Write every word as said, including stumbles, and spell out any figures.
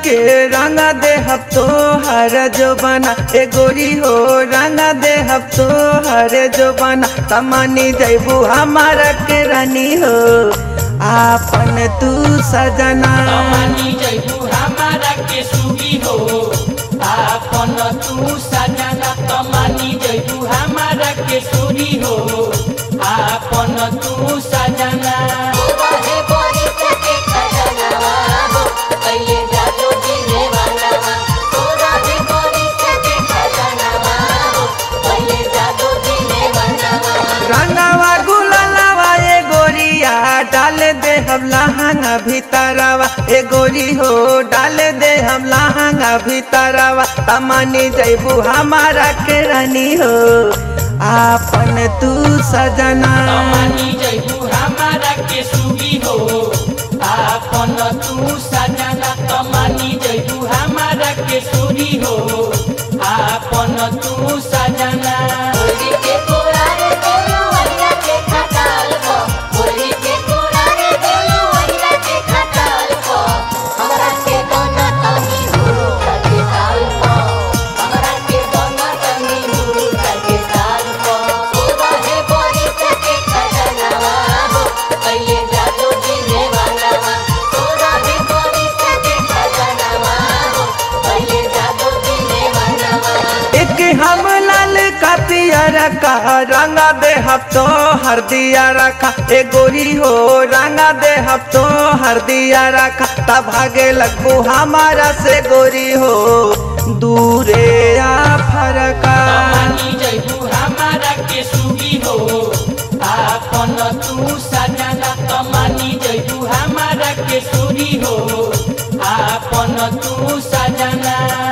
के रंगा दे हब तो हर जो बना ए गोरी हो रंगा दे हब तो हर जो बना तमनी जैबू हमारा के रानी हो आपन तू सजना तमनी जैबू हमारा के सुगी हो आपन तू सजना तमनी जैबू हमारा के सुगी हो आपन तू सजना रंगावा गुलालावा ए गोरिया डाल दे हम लहंगा भीतरवा ए गोरी हो डाल दे हम लहंगा भीतरवा तमनी जैबू हमारा के रानी हो आपन तू सजना तमनी जैबू हमारा के सुगी हो आपन तू सजना तमनी जैबू हमारा के सुगी हो आपन तू सजना हम लाल का पियरा का रंगा दे हब तो हर दिया रखा ए गोरी हो रंगा दे हब तो हर दिया रखा तब भागे लगबू हमारा से गोरी हो दूरे आ फरका तमनी जैबू हमारा के सुगी हो आपन तू सजना तमनी जैबू हमारा के सुगी हो आपन तू सजना।